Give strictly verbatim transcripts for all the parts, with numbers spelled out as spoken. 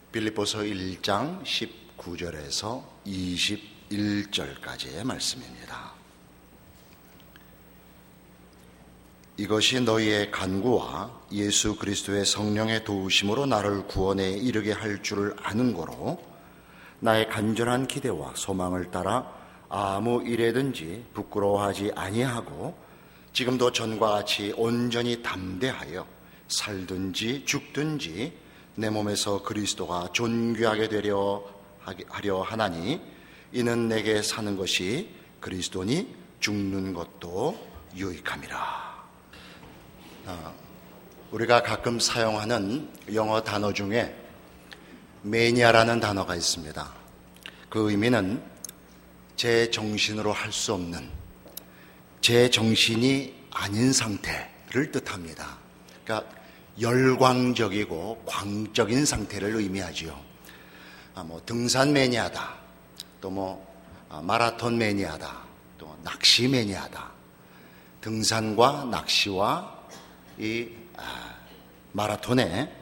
빌립보서 일 장 십구 절에서 이십일 절까지의 말씀입니다. 이것이 너희의 간구와 예수 그리스도의 성령의 도우심으로 나를 구원에 이르게 할 줄을 아는 거로 나의 간절한 기대와 소망을 따라 아무 일에든지 부끄러워하지 아니하고 지금도 전과 같이 온전히 담대하여 살든지 죽든지 내 몸에서 그리스도가 존귀하게 되려 하려 하나니 이는 내게 사는 것이 그리스도니 죽는 것도 유익함이라. 아, 우리가 가끔 사용하는 영어 단어 중에 매니아라는 단어가 있습니다. 그 의미는 제 정신으로 할 수 없는, 제 정신이 아닌 상태를 뜻합니다. 그러니까 열광적이고 광적인 상태를 의미하지요. 아, 뭐 등산 매니아다, 또 뭐 아, 마라톤 매니아다, 또 낚시 매니아다. 등산과 낚시와 이 아, 마라톤에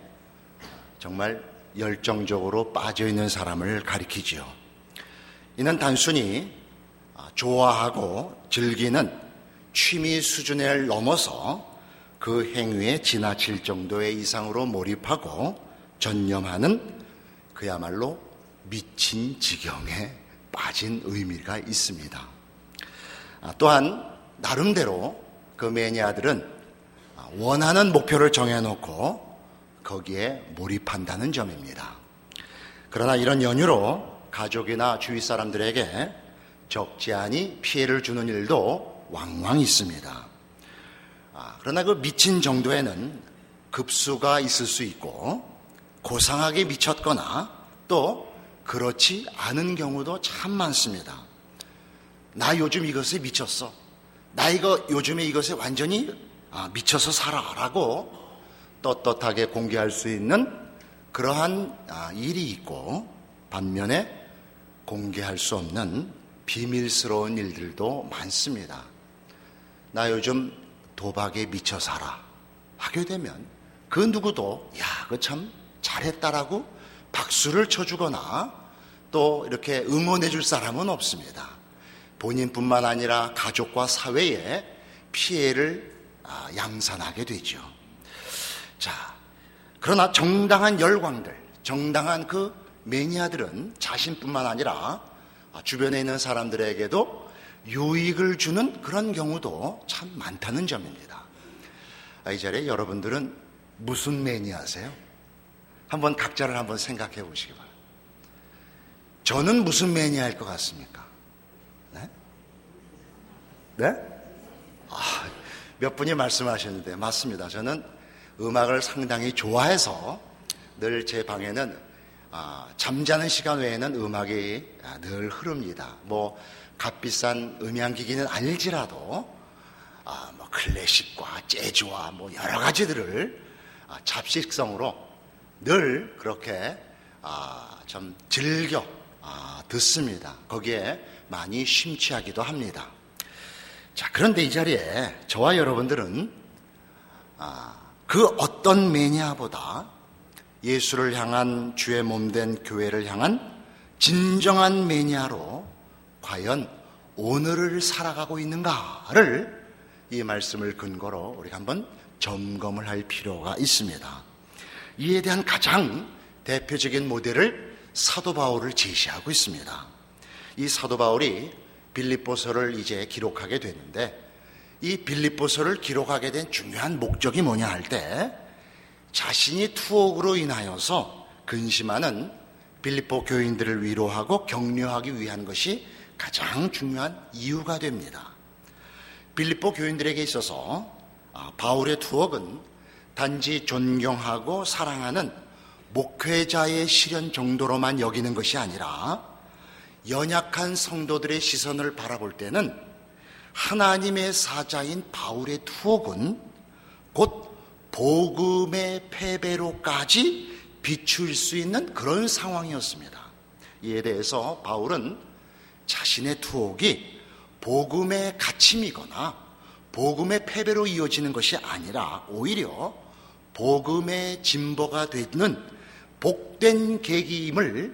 정말 열정적으로 빠져있는 사람을 가리키지요. 이는 단순히 좋아하고 즐기는 취미 수준을 넘어서 그 행위에 지나칠 정도의 이상으로 몰입하고 전념하는 그야말로 미친 지경에 빠진 의미가 있습니다. 또한 나름대로 그 매니아들은 원하는 목표를 정해놓고 거기에 몰입한다는 점입니다. 그러나 이런 연유로 가족이나 주위 사람들에게 적지 않이 피해를 주는 일도 왕왕 있습니다. 아, 그러나 그 미친 정도에는 급수가 있을 수 있고 고상하게 미쳤거나 또 그렇지 않은 경우도 참 많습니다. 나 요즘 이것에 미쳤어. 나 이거 요즘에 이것에 완전히 아, 미쳐서 살아라고 떳떳하게 공개할 수 있는 그러한 아, 일이 있고, 반면에 공개할 수 없는 비밀스러운 일들도 많습니다. 나 요즘 도박에 미쳐 살아 하게 되면 그 누구도 야, 그거 참 잘했다라고 박수를 쳐주거나 또 이렇게 응원해 줄 사람은 없습니다. 본인뿐만 아니라 가족과 사회에 피해를 양산하게 되죠. 자, 그러나 정당한 열광들, 정당한 그 매니아들은 자신뿐만 아니라 주변에 있는 사람들에게도 유익을 주는 그런 경우도 참 많다는 점입니다. 이 자리에 여러분들은 무슨 매니아세요? 한번 각자를 한번 생각해 보시기 바랍니다. 저는 무슨 매니아일 것 같습니까? 네? 네? 아, 몇 분이 말씀하셨는데 맞습니다. 저는 음악을 상당히 좋아해서 늘 제 방에는 아, 잠자는 시간 외에는 음악이 늘 흐릅니다. 뭐 값비싼 음향기기는 아닐지라도 아, 뭐 클래식과 재즈와 뭐 여러 가지들을 아, 잡식성으로 늘 그렇게 아, 좀 즐겨 아, 듣습니다. 거기에 많이 심취하기도 합니다. 자, 그런데 이 자리에 저와 여러분들은 아, 그 어떤 매니아보다 예수를 향한 주의 몸된 교회를 향한 진정한 매니아로 과연 오늘을 살아가고 있는가를 이 말씀을 근거로 우리가 한번 점검을 할 필요가 있습니다. 이에 대한 가장 대표적인 모델을 사도 바울을 제시하고 있습니다. 이 사도 바울이 빌립보서를 이제 기록하게 됐는데, 이 빌립보서를 기록하게 된 중요한 목적이 뭐냐 할 때, 자신이 투옥으로 인하여서 근심하는 빌립보 교인들을 위로하고 격려하기 위한 것이 가장 중요한 이유가 됩니다. 빌립보 교인들에게 있어서 바울의 투옥은 단지 존경하고 사랑하는 목회자의 시련 정도로만 여기는 것이 아니라 연약한 성도들의 시선을 바라볼 때는 하나님의 사자인 바울의 투옥은 곧 복음의 패배로까지 비출 수 있는 그런 상황이었습니다. 이에 대해서 바울은 자신의 투옥이 복음의 갇힘이거나 복음의 패배로 이어지는 것이 아니라 오히려 복음의 진보가 되는 복된 계기임을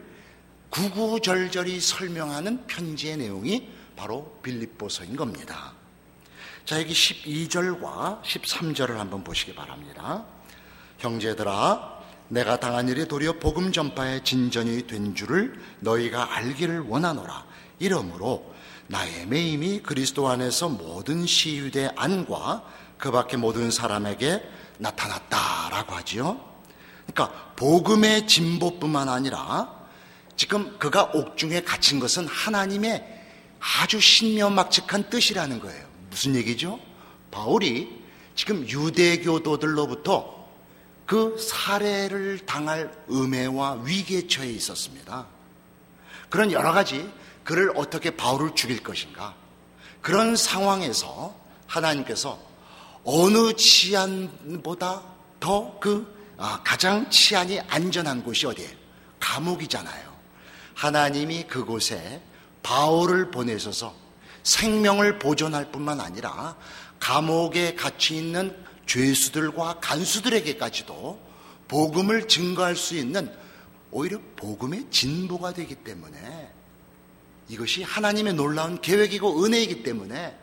구구절절히 설명하는 편지의 내용이 바로 빌립보서인 겁니다. 자, 여기 십이 절과 십삼 절을 한번 보시기 바랍니다. 형제들아, 내가 당한 일이 도리어 복음 전파의 진전이 된 줄을 너희가 알기를 원하노라. 이러므로 나의 매임이 그리스도 안에서 모든 시유대 안과 그 밖의 모든 사람에게 나타났다라고 하지요. 그러니까 복음의 진보뿐만 아니라 지금 그가 옥중에 갇힌 것은 하나님의 아주 신묘막측한 뜻이라는 거예요. 무슨 얘기죠? 바울이 지금 유대교도들로부터 그 살해를 당할 음해와 위기에 처해 있었습니다. 그런 여러 가지 그를 어떻게 바울을 죽일 것인가, 그런 상황에서 하나님께서 어느 치안보다 더 그 가장 치안이 안전한 곳이 어디예요? 감옥이잖아요. 하나님이 그곳에 바울을 보내셔서 생명을 보존할 뿐만 아니라 감옥에 갇혀 있는 죄수들과 간수들에게까지도 복음을 증거할 수 있는 오히려 복음의 진보가 되기 때문에, 이것이 하나님의 놀라운 계획이고 은혜이기 때문에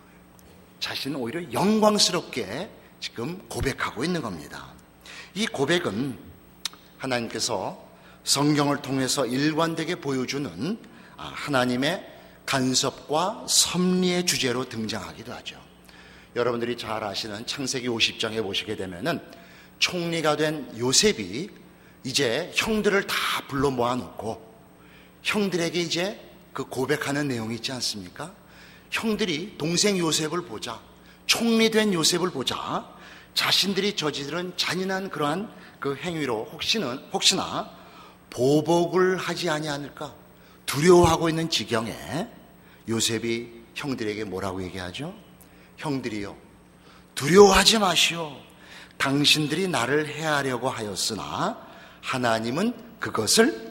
자신은 오히려 영광스럽게 지금 고백하고 있는 겁니다. 이 고백은 하나님께서 성경을 통해서 일관되게 보여주는 하나님의 간섭과 섭리의 주제로 등장하기도 하죠. 여러분들이 잘 아시는 창세기 오십 장에 보시게 되면은 총리가 된 요셉이 이제 형들을 다 불러 모아놓고 형들에게 이제 그 고백하는 내용이 있지 않습니까? 형들이 동생 요셉을 보자, 총리된 요셉을 보자, 자신들이 저지른 잔인한 그러한 그 행위로 혹시는, 혹시나 보복을 하지 아니하는가 두려워하고 있는 지경에 요셉이 형들에게 뭐라고 얘기하죠? 형들이요, 두려워하지 마시오. 당신들이 나를 해하려고 하였으나 하나님은 그것을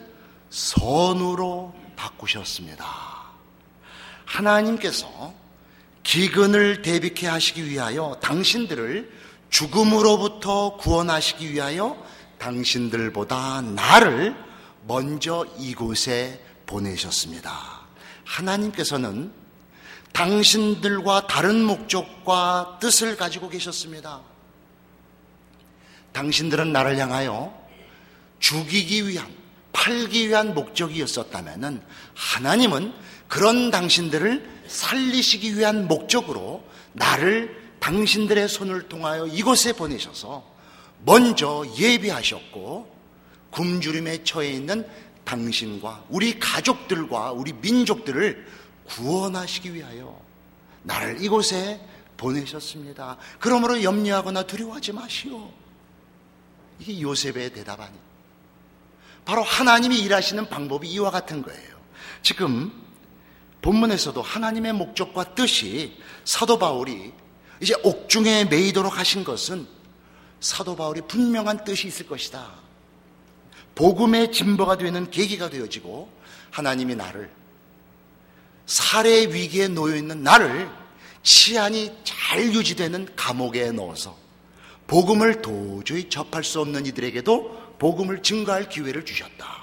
선으로 바꾸셨습니다. 하나님께서 기근을 대비케 하시기 위하여 당신들을 죽음으로부터 구원하시기 위하여 당신들보다 나를 먼저 이곳에 보내셨습니다. 하나님께서는 당신들과 다른 목적과 뜻을 가지고 계셨습니다. 당신들은 나를 향하여 죽이기 위한, 팔기 위한 목적이었었다면 하나님은 그런 당신들을 살리시기 위한 목적으로 나를 당신들의 손을 통하여 이곳에 보내셔서 먼저 예비하셨고, 굶주림에 처해 있는 당신과 우리 가족들과 우리 민족들을 구원하시기 위하여 나를 이곳에 보내셨습니다. 그러므로 염려하거나 두려워하지 마시오. 이게 요셉의 대답 아니에요. 바로 하나님이 일하시는 방법이 이와 같은 거예요. 지금 본문에서도 하나님의 목적과 뜻이, 사도 바울이 이제 옥중에 매이도록 하신 것은 사도 바울이 분명한 뜻이 있을 것이다. 복음의 진보가 되는 계기가 되어지고, 하나님이 나를, 살해 위기에 놓여있는 나를 치안이 잘 유지되는 감옥에 넣어서 복음을 도저히 접할 수 없는 이들에게도 복음을 증거할 기회를 주셨다.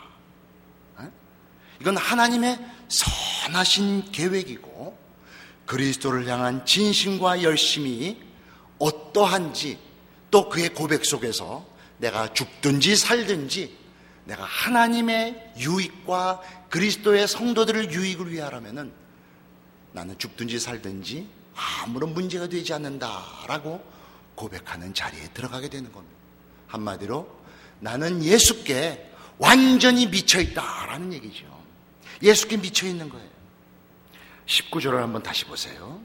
이건 하나님의 선하신 계획이고, 그리스도를 향한 진심과 열심이 어떠한지, 또 그의 고백 속에서 내가 죽든지 살든지 내가 하나님의 유익과 그리스도의 성도들을 유익을 위하라면은 나는 죽든지 살든지 아무런 문제가 되지 않는다라고 고백하는 자리에 들어가게 되는 겁니다. 한마디로 나는 예수께 완전히 미쳐있다라는 얘기죠. 예수께 미쳐있는 거예요. 십구 절을 한번 다시 보세요.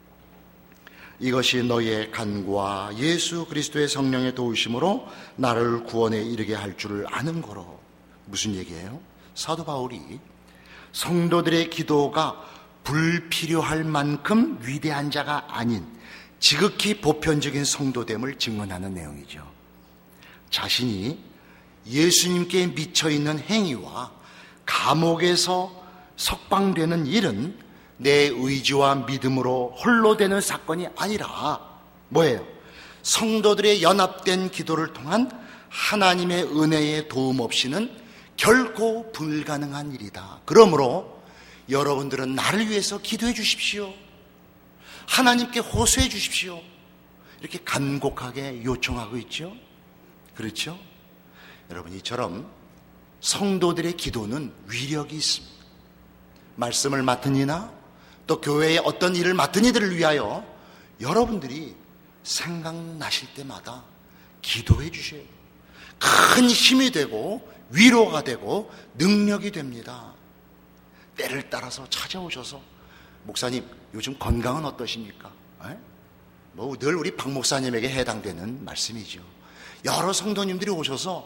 이것이 너희의 간구와 예수 그리스도의 성령의 도우심으로 나를 구원에 이르게 할 줄을 아는 거로. 무슨 얘기예요? 사도 바울이 성도들의 기도가 불필요할 만큼 위대한 자가 아닌 지극히 보편적인 성도됨을 증언하는 내용이죠. 자신이 예수님께 미쳐있는 행위와 감옥에서 석방되는 일은 내 의지와 믿음으로 홀로 되는 사건이 아니라 뭐예요? 성도들의 연합된 기도를 통한 하나님의 은혜의 도움 없이는 결코 불가능한 일이다. 그러므로 여러분들은 나를 위해서 기도해 주십시오. 하나님께 호소해 주십시오. 이렇게 간곡하게 요청하고 있죠. 그렇죠? 여러분, 이처럼 성도들의 기도는 위력이 있습니다. 말씀을 맡은 이나 또 교회의 어떤 일을 맡은 이들을 위하여 여러분들이 생각나실 때마다 기도해 주셔야 돼요. 큰 힘이 되고 위로가 되고 능력이 됩니다. 때를 따라서 찾아오셔서 목사님 요즘 건강은 어떠십니까? 뭐 늘 우리 박 목사님에게 해당되는 말씀이죠. 여러 성도님들이 오셔서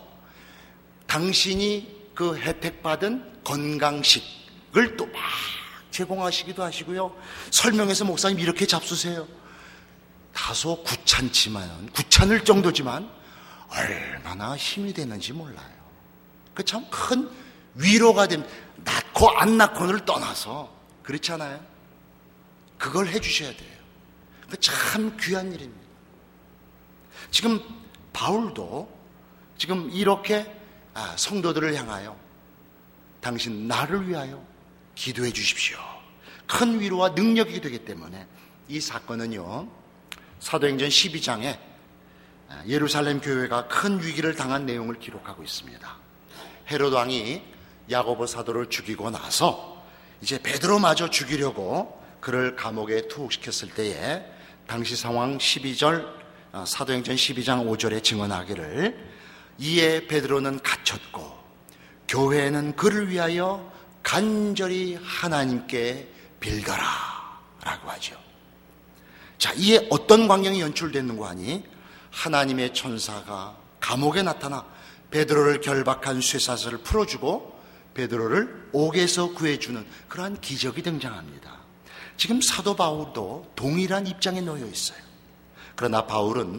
당신이 그 혜택받은 건강식을 또 막 제공하시기도 하시고요. 설명해서 목사님 이렇게 잡수세요. 다소 구찬지만 구찬을 정도지만 얼마나 힘이 되는지 몰라요. 그 참 큰 위로가 됩니다. 낳고 안 낳고를 떠나서 그렇잖아요. 그걸 해주셔야 돼요. 그 참 귀한 일입니다. 지금 바울도 지금 이렇게 성도들을 향하여 당신 나를 위하여 기도해 주십시오. 큰 위로와 능력이 되기 때문에 이 사건은요, 사도행전 십이 장에 예루살렘 교회가 큰 위기를 당한 내용을 기록하고 있습니다. 헤롯 왕이 야고보 사도를 죽이고 나서 이제 베드로마저 죽이려고 그를 감옥에 투옥시켰을 때에 당시 상황 십이 절 사도행전 십이 장 오 절에 증언하기를 이에 베드로는 갇혔고 교회는 그를 위하여 간절히 하나님께 빌더라 라고 하죠. 자, 이에 어떤 광경이 연출됐는가 하니 하나님의 천사가 감옥에 나타나 베드로를 결박한 쇠사슬을 풀어주고 베드로를 옥에서 구해주는 그러한 기적이 등장합니다. 지금 사도 바울도 동일한 입장에 놓여 있어요. 그러나 바울은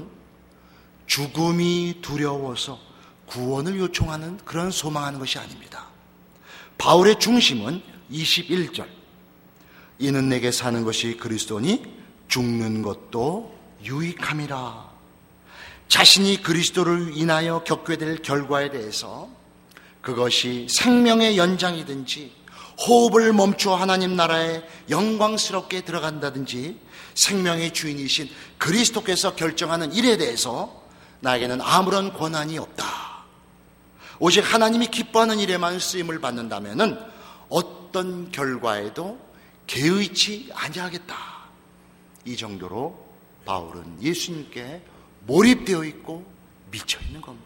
죽음이 두려워서 구원을 요청하는 그런 소망하는 것이 아닙니다. 바울의 중심은 이십일 절 이는 내게 사는 것이 그리스도니 죽는 것도 유익함이라. 자신이 그리스도를 인하여 겪게 될 결과에 대해서 그것이 생명의 연장이든지 호흡을 멈추어 하나님 나라에 영광스럽게 들어간다든지 생명의 주인이신 그리스도께서 결정하는 일에 대해서 나에게는 아무런 권한이 없다. 오직 하나님이 기뻐하는 일에만 쓰임을 받는다면은 어떤 결과에도 개의치 아니하겠다. 이 정도로 바울은 예수님께 몰입되어 있고 미쳐 있는 겁니다.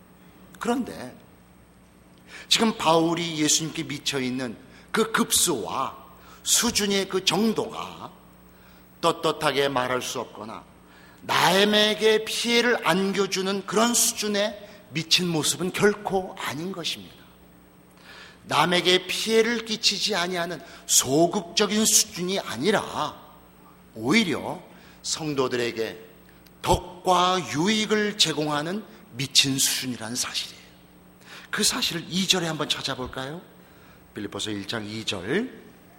그런데 지금 바울이 예수님께 미쳐 있는 그 급수와 수준의 그 정도가 떳떳하게 말할 수 없거나 남에게 피해를 안겨주는 그런 수준의 미친 모습은 결코 아닌 것입니다. 남에게 피해를 끼치지 아니하는 소극적인 수준이 아니라 오히려 성도들에게 덕과 유익을 제공하는 미친 수준이라는 사실이에요. 그 사실을 이 절에 한번 찾아볼까요? 빌립보서 일 장 이 절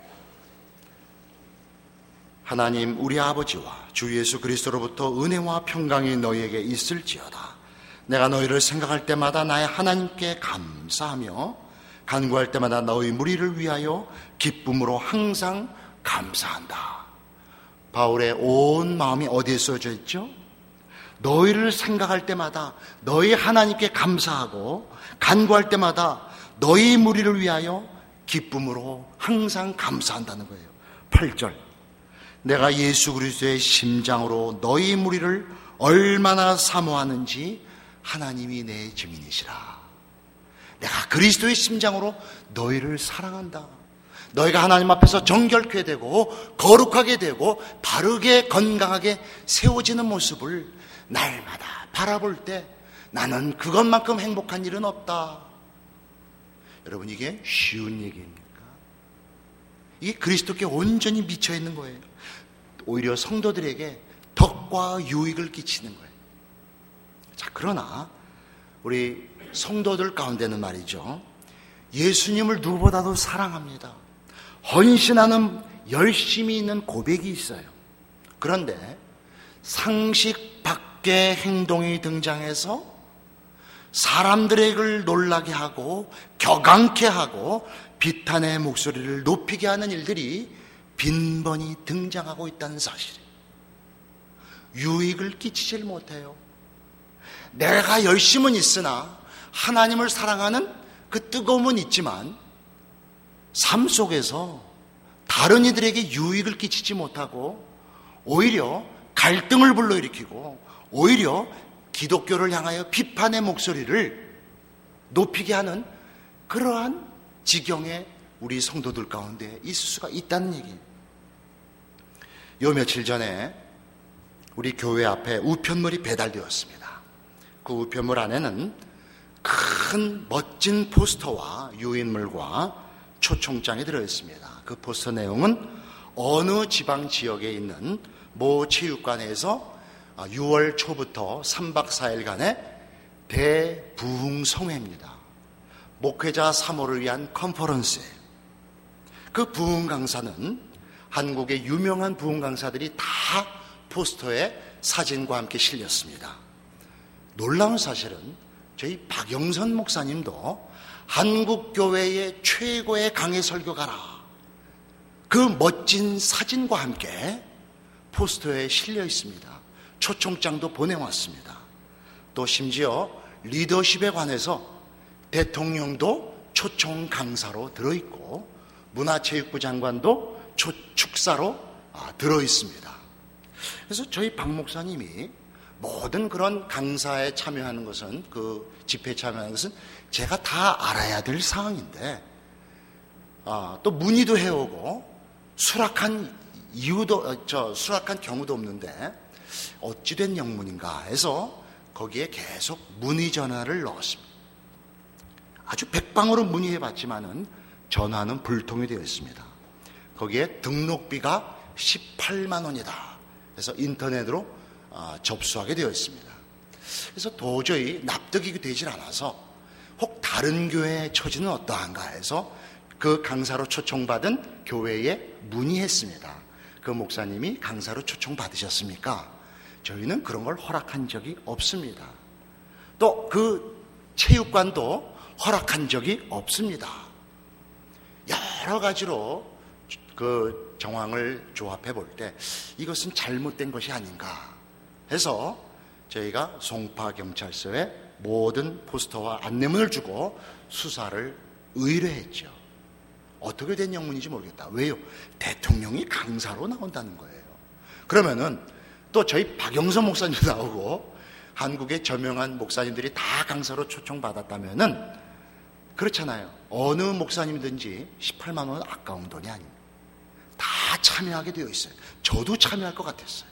하나님 우리 아버지와 주 예수 그리스도로부터 은혜와 평강이 너희에게 있을지어다. 내가 너희를 생각할 때마다 나의 하나님께 감사하며 간구할 때마다 너희 무리를 위하여 기쁨으로 항상 감사한다. 바울의 온 마음이 어디에 쏟아져 있죠? 너희를 생각할 때마다 너희 하나님께 감사하고 간구할 때마다 너희 무리를 위하여 기쁨으로 항상 감사한다는 거예요. 팔 절 내가 예수 그리스도의 심장으로 너희 무리를 얼마나 사모하는지 하나님이 내 증인이시라. 내가 그리스도의 심장으로 너희를 사랑한다. 너희가 하나님 앞에서 정결케 되고 거룩하게 되고 바르게 건강하게 세워지는 모습을 날마다 바라볼 때 나는 그것만큼 행복한 일은 없다. 여러분, 이게 쉬운 얘기입니까? 이게 그리스도께 온전히 미쳐 있는 거예요. 오히려 성도들에게 덕과 유익을 끼치는 거예요. 자, 그러나 우리 성도들 가운데는 말이죠, 예수님을 누구보다도 사랑합니다. 헌신하는 열심이 있는 고백이 있어요. 그런데 상식 밖의 행동이 등장해서 사람들을 놀라게 하고 격앙케 하고 비탄의 목소리를 높이게 하는 일들이 빈번히 등장하고 있다는 사실이에요. 유익을 끼치질 못해요. 내가 열심은 있으나 하나님을 사랑하는 그 뜨거움은 있지만 삶 속에서 다른 이들에게 유익을 끼치지 못하고 오히려 갈등을 불러일으키고 오히려 기독교를 향하여 비판의 목소리를 높이게 하는 그러한 지경에 우리 성도들 가운데 있을 수가 있다는 얘기예요. 요 며칠 전에 우리 교회 앞에 우편물이 배달되었습니다. 그 우편물 안에는 큰 멋진 포스터와 유인물과 초청장이 들어있습니다. 그 포스터 내용은 어느 지방 지역에 있는 모 체육관에서 유월 초부터 삼 박 사 일간의 대부흥성회입니다. 목회자 삼 호를 위한 컨퍼런스예요. 그 부흥 강사는 한국의 유명한 부흥 강사들이 다 포스터에 사진과 함께 실렸습니다. 놀라운 사실은 저희 박영선 목사님도 한국교회의 최고의 강해 설교가라, 그 멋진 사진과 함께 포스터에 실려 있습니다. 초청장도 보내왔습니다. 또 심지어 리더십에 관해서 대통령도 초청 강사로 들어있고 문화체육부 장관도 초, 축사로 들어있습니다. 그래서 저희 박 목사님이 모든 그런 강사에 참여하는 것은, 그 집회에 참여하는 것은 제가 다 알아야 될 사항인데 아, 또 문의도 해오고 수락한 이유도, 저 수락한 경우도 없는데 어찌된 영문인가 해서 거기에 계속 문의 전화를 넣었습니다. 아주 백방으로 문의해봤지만은 전화는 불통이 되어 있습니다. 거기에 등록비가 십팔만 원이다. 그래서 인터넷으로 접수하게 되어 있습니다. 그래서 도저히 납득이 되질 않아서 혹 다른 교회의 처지는 어떠한가 해서 그 강사로 초청받은 교회에 문의했습니다. 그 목사님이 강사로 초청받으셨습니까? 저희는 그런 걸 허락한 적이 없습니다. 또 그 체육관도 허락한 적이 없습니다. 여러 가지로 그 정황을 조합해 볼 때 이것은 잘못된 것이 아닌가 해서 저희가 송파경찰서에 모든 포스터와 안내문을 주고 수사를 의뢰했죠. 어떻게 된 영문인지 모르겠다. 왜요? 대통령이 강사로 나온다는 거예요. 그러면은 또 저희 박영선 목사님도 나오고 한국의 저명한 목사님들이 다 강사로 초청받았다면은 그렇잖아요. 어느 목사님든지 십팔만 원은 아까운 돈이 아닙니다. 다 참여하게 되어 있어요. 저도 참여할 것 같았어요.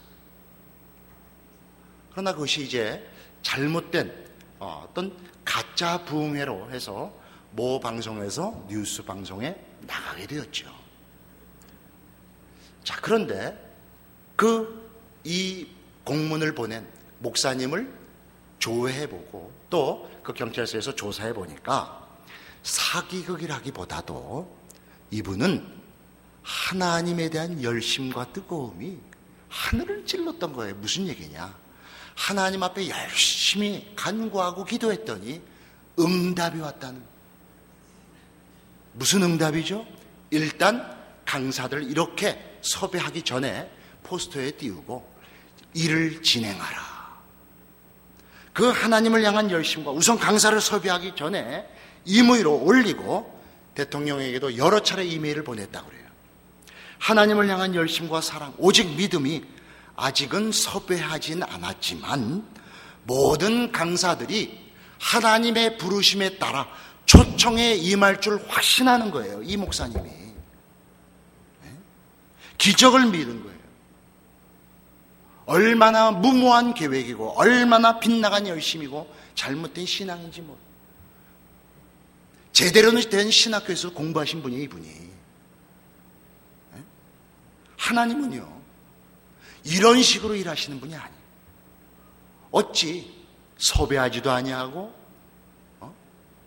그러나 그것이 이제 잘못된 어떤 가짜 부흥회로 해서 모 방송에서 뉴스 방송에 나가게 되었죠. 자, 그런데 그 이 공문을 보낸 목사님을 조회해보고 또 그 경찰서에서 조사해보니까 사기극이라기보다도 이분은 하나님에 대한 열심과 뜨거움이 하늘을 찔렀던 거예요. 무슨 얘기냐? 하나님 앞에 열심히 간구하고 기도했더니 응답이 왔다는. 무슨 응답이죠? 일단 강사들 이렇게 섭외하기 전에 포스터에 띄우고 일을 진행하라. 그 하나님을 향한 열심과 우선 강사를 섭외하기 전에 임의로 올리고 대통령에게도 여러 차례 이메일을 보냈다고 그래요. 하나님을 향한 열심과 사랑, 오직 믿음이 아직은 섭외하진 않았지만 모든 강사들이 하나님의 부르심에 따라 초청에 임할 줄 확신하는 거예요. 이 목사님이. 기적을 믿은 거예요. 얼마나 무모한 계획이고 얼마나 빗나간 열심이고 잘못된 신앙인지 뭐. 제대로 된 신학교에서 공부하신 분이 이분이. 하나님은요 이런 식으로 일하시는 분이 아니에요. 어찌 섭외하지도 아니하고 어?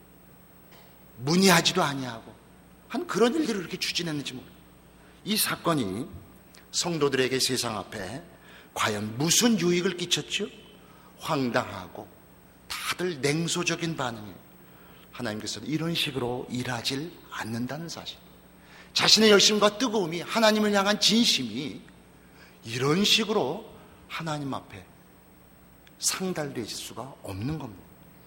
문의하지도 아니하고 한 그런 일들을 이렇게 추진했는지 모르겠어요. 이 사건이 성도들에게 세상 앞에 과연 무슨 유익을 끼쳤죠? 황당하고 다 다들 냉소적인 반응이에요. 하나님께서는 이런 식으로 일하질 않는다는 사실. 자신의 열심과 뜨거움이, 하나님을 향한 진심이 이런 식으로 하나님 앞에 상달되질 수가 없는 겁니다.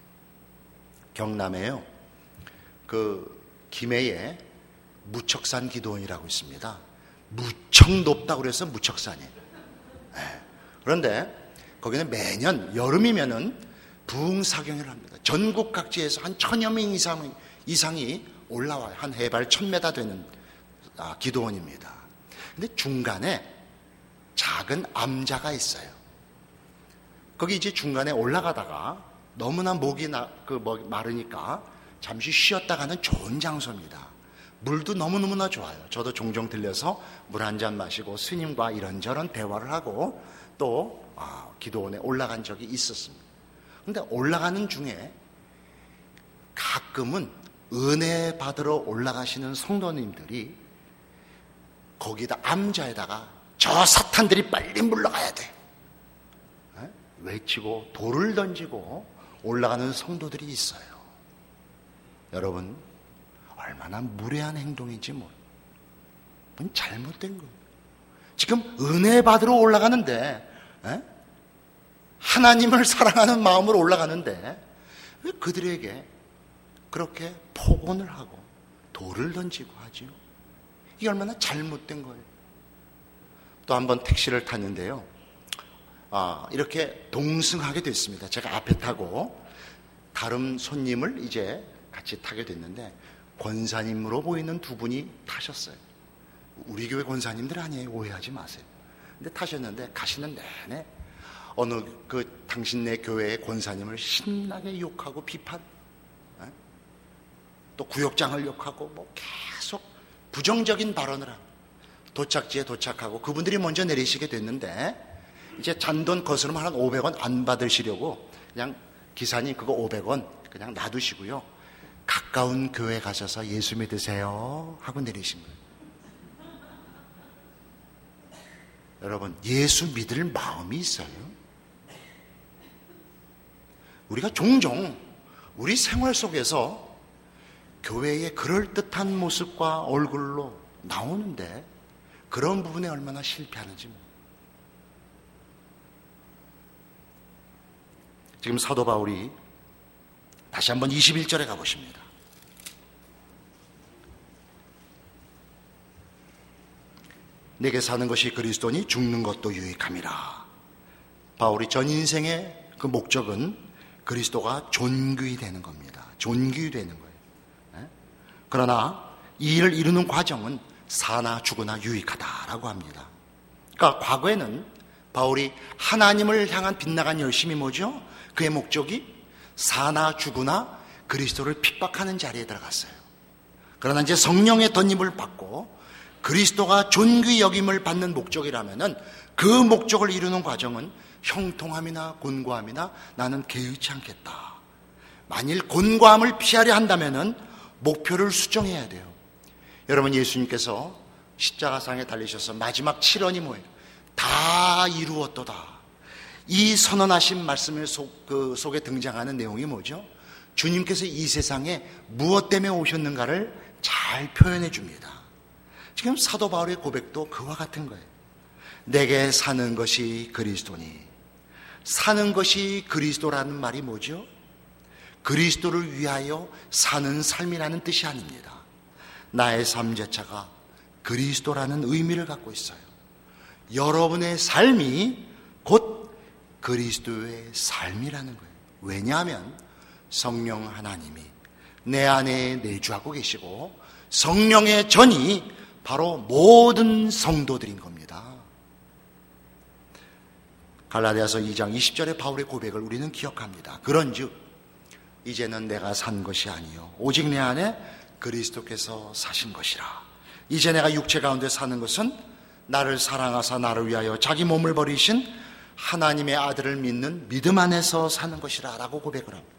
경남에요, 그 김해에 무척산 기도원이라고 있습니다. 무척 높다고 그래서 무척산이에요. 네. 그런데 거기는 매년 여름이면은 부흥사경을 합니다. 전국 각지에서 한 천여 명 이상, 이상이 올라와요. 한 해발 천 미터 되는 아, 기도원입니다. 근데 중간에 작은 암자가 있어요. 거기 이제 중간에 올라가다가 너무나 목이 나, 그 마르니까 잠시 쉬었다가는 좋은 장소입니다. 물도 너무너무나 좋아요. 저도 종종 들려서 물 한 잔 마시고 스님과 이런저런 대화를 하고 또 아, 기도원에 올라간 적이 있었습니다. 그런데 올라가는 중에 가끔은 은혜 받으러 올라가시는 성도님들이 거기다 암자에다가 저 사탄들이 빨리 물러가야 돼 외치고 돌을 던지고 올라가는 성도들이 있어요. 여러분, 얼마나 무례한 행동인지 뭐, 그건 잘못된 거예요. 지금 은혜 받으러 올라가는데, 에? 하나님을 사랑하는 마음으로 올라가는데 왜 그들에게 그렇게 폭언을 하고 돌을 던지고 하지요? 이게 얼마나 잘못된 거예요. 또 한 번 택시를 탔는데요, 아, 이렇게 동승하게 됐습니다. 제가 앞에 타고 다른 손님을 이제 같이 타게 됐는데 권사님으로 보이는 두 분이 타셨어요. 우리 교회 권사님들 아니에요. 오해하지 마세요. 근데 타셨는데 가시는 내내 어느 그 당신네 교회의 권사님을 신나게 욕하고 비판, 에? 또 구역장을 욕하고 뭐 계속 부정적인 발언을 하고 도착지에 도착하고 그분들이 먼저 내리시게 됐는데 이제 잔돈 거스름 한 오백 원 안 받으시려고 그냥 기사님 그거 오백 원 그냥 놔두시고요, 가까운 교회 가셔서 예수 믿으세요 하고 내리신 거예요. 여러분, 예수 믿을 마음이 있어요? 우리가 종종 우리 생활 속에서 교회의 그럴듯한 모습과 얼굴로 나오는데 그런 부분에 얼마나 실패하는지. 지금 사도 바울이 다시 한번 이십일 절에 가보십니다. 내게 사는 것이 그리스도니 죽는 것도 유익함이라. 바울이 전 인생의 그 목적은 그리스도가 존귀 되는 겁니다. 존귀 되는 거예요. 그러나 이 일을 이루는 과정은 사나 죽으나 유익하다라고 합니다. 그러니까 과거에는 바울이 하나님을 향한 빗나간 열심이 뭐죠? 그의 목적이 사나 죽으나 그리스도를 핍박하는 자리에 들어갔어요. 그러나 이제 성령의 덧입을 받고 그리스도가 존귀 여김을 받는 목적이라면은 그 목적을 이루는 과정은 형통함이나 곤고함이나 나는 개의치 않겠다. 만일 곤고함을 피하려 한다면은 목표를 수정해야 돼요. 여러분, 예수님께서 십자가상에 달리셔서 마지막 칠언이 뭐예요? 다 이루었도다. 이 선언하신 말씀 속, 그 속에 등장하는 내용이 뭐죠? 주님께서 이 세상에 무엇 때문에 오셨는가를 잘 표현해 줍니다. 지금 사도 바울의 고백도 그와 같은 거예요. 내게 사는 것이 그리스도니. 사는 것이 그리스도라는 말이 뭐죠? 그리스도를 위하여 사는 삶이라는 뜻이 아닙니다. 나의 삶 자체가 그리스도라는 의미를 갖고 있어요. 여러분의 삶이 곧 그리스도의 삶이라는 거예요. 왜냐하면 성령 하나님이 내 안에 내주하고 계시고 성령의 전이 바로 모든 성도들인 겁니다. 갈라디아서 이 장 이십 절의 바울의 고백을 우리는 기억합니다. 그런즉 이제는 내가 산 것이 아니요 오직 내 안에 그리스도께서 사신 것이라. 이제 내가 육체 가운데 사는 것은 나를 사랑하사 나를 위하여 자기 몸을 버리신 하나님의 아들을 믿는 믿음 안에서 사는 것이라 라고 고백을 합니다.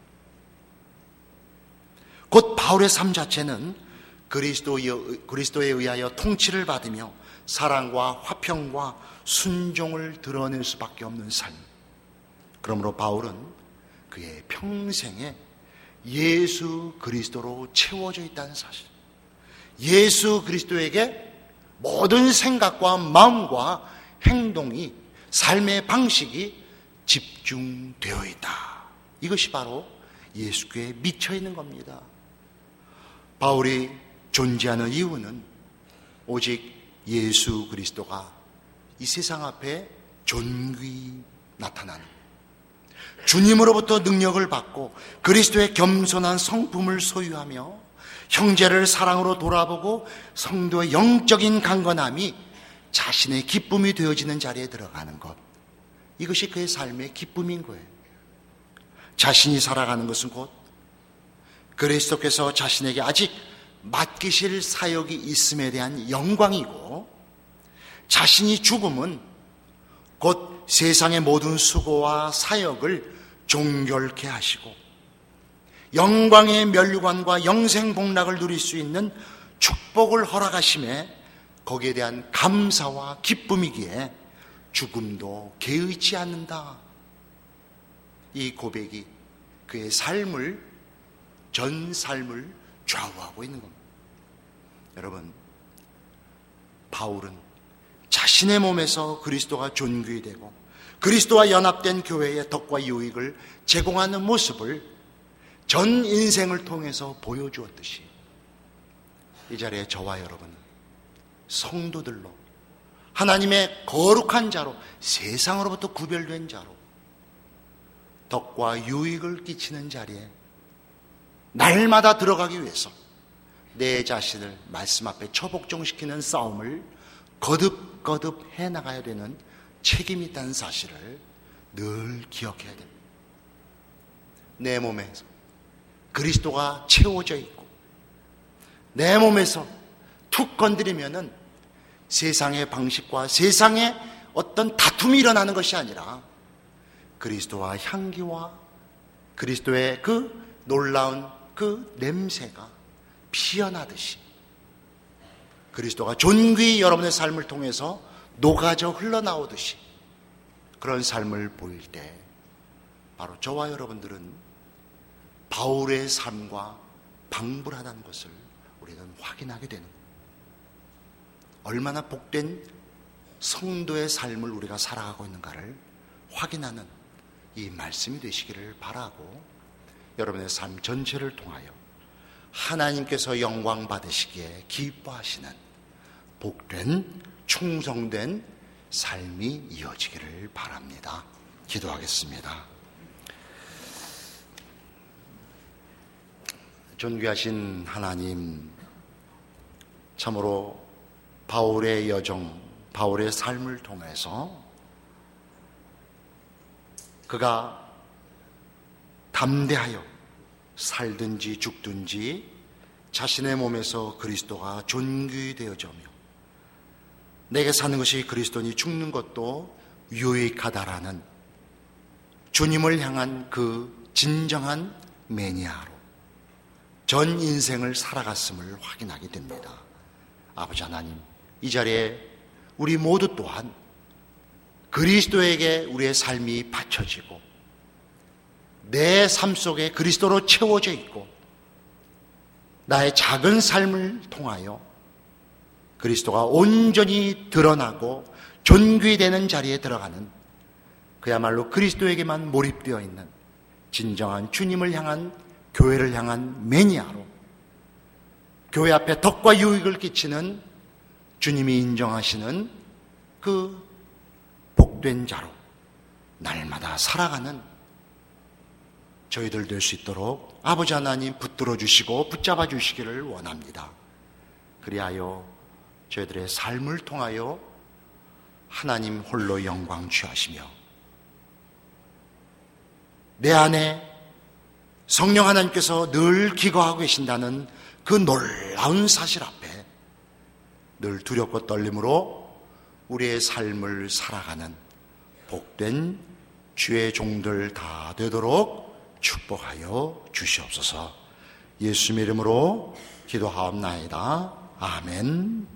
곧 바울의 삶 자체는 그리스도에, 그리스도에 의하여 통치를 받으며 사랑과 화평과 순종을 드러낼 수밖에 없는 삶. 그러므로 바울은 그의 평생에 예수 그리스도로 채워져 있다는 사실. 예수 그리스도에게 모든 생각과 마음과 행동이, 삶의 방식이 집중되어 있다. 이것이 바로 예수께 미쳐 있는 겁니다. 바울이 존재하는 이유는 오직 예수 그리스도가 이 세상 앞에 존귀 나타나는, 주님으로부터 능력을 받고 그리스도의 겸손한 성품을 소유하며 형제를 사랑으로 돌아보고 성도의 영적인 강건함이 자신의 기쁨이 되어지는 자리에 들어가는 것, 이것이 그의 삶의 기쁨인 거예요. 자신이 살아가는 것은 곧 그리스도께서 자신에게 아직 맡기실 사역이 있음에 대한 영광이고, 자신이 죽음은 곧 세상의 모든 수고와 사역을 종결케 하시고 영광의 면류관과 영생복락을 누릴 수 있는 축복을 허락하심에 거기에 대한 감사와 기쁨이기에 죽음도 개의치 않는다. 이 고백이 그의 삶을, 전 삶을 좌우하고 있는 겁니다. 여러분, 바울은 자신의 몸에서 그리스도가 존귀 되고 그리스도와 연합된 교회의 덕과 유익을 제공하는 모습을 전 인생을 통해서 보여주었듯이 이 자리에 저와 여러분 성도들로 하나님의 거룩한 자로, 세상으로부터 구별된 자로 덕과 유익을 끼치는 자리에 날마다 들어가기 위해서 내 자신을 말씀 앞에 처복종시키는 싸움을 거듭거듭 해나가야 되는 책임이 있다는 사실을 늘 기억해야 됩니다. 내 몸에서 그리스도가 채워져 있고 내 몸에서 툭 건드리면은 세상의 방식과 세상의 어떤 다툼이 일어나는 것이 아니라 그리스도와 향기와 그리스도의 그 놀라운 그 냄새가 피어나듯이 그리스도가 존귀히 여러분의 삶을 통해서 녹아져 흘러나오듯이 그런 삶을 보일 때 바로 저와 여러분들은 바울의 삶과 방불하다는 것을 우리는 확인하게 되는 거예요. 얼마나 복된 성도의 삶을 우리가 살아가고 있는가를 확인하는 이 말씀이 되시기를 바라고, 여러분의 삶 전체를 통하여 하나님께서 영광 받으시기에 기뻐하시는 복된 충성된 삶이 이어지기를 바랍니다. 기도하겠습니다. 존귀하신 하나님, 참으로 바울의 여정, 바울의 삶을 통해서 그가 담대하여 살든지 죽든지 자신의 몸에서 그리스도가 존귀되어져며 내게 사는 것이 그리스도니 죽는 것도 유익하다라는 주님을 향한 그 진정한 매니아로 전 인생을 살아갔음을 확인하게 됩니다. 아버지 하나님, 이 자리에 우리 모두 또한 그리스도에게 우리의 삶이 바쳐지고 내 삶 속에 그리스도로 채워져 있고 나의 작은 삶을 통하여 그리스도가 온전히 드러나고 존귀되는 자리에 들어가는, 그야말로 그리스도에게만 몰입되어 있는 진정한 주님을 향한, 교회를 향한 매니아로, 교회 앞에 덕과 유익을 끼치는 주님이 인정하시는 그 복된 자로 날마다 살아가는 저희들 될 수 있도록 아버지 하나님 붙들어 주시고 붙잡아 주시기를 원합니다. 그리하여 저희들의 삶을 통하여 하나님 홀로 영광 취하시며 내 안에 성령 하나님께서 늘 기거하고 계신다는 그 놀라운 사실 앞에 늘 두렵고 떨림으로 우리의 삶을 살아가는 복된 주의 종들 다 되도록 축복하여 주시옵소서. 예수님 이름으로 기도하옵나이다. 아멘.